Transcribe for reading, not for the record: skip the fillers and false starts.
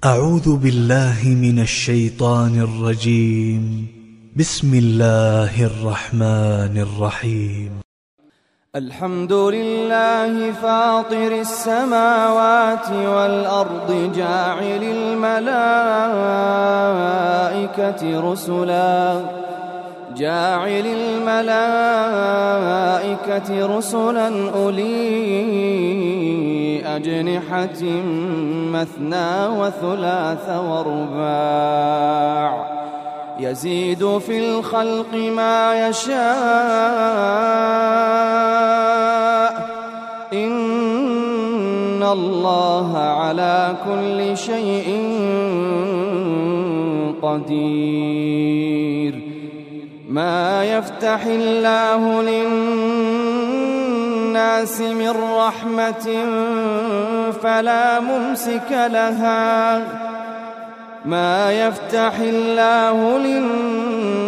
أعوذ بالله من الشيطان الرجيم. بسم الله الرحمن الرحيم. الحمد لله فاطر السماوات والأرض جاعل الملائكة رسلا أولي أجنحة مثنى وثلاث ورباع يزيد في الخلق ما يشاء إن الله على كل شيء قدير. ما يفتح الله للناس من رحمة فلا ممسك لها ما يفتح الله للناس